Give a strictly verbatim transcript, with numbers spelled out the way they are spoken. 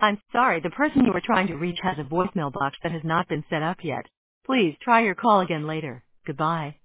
I'm sorry, the person you are trying to reach has a voicemail box that has not been set up yet. Please try your call again later. Goodbye.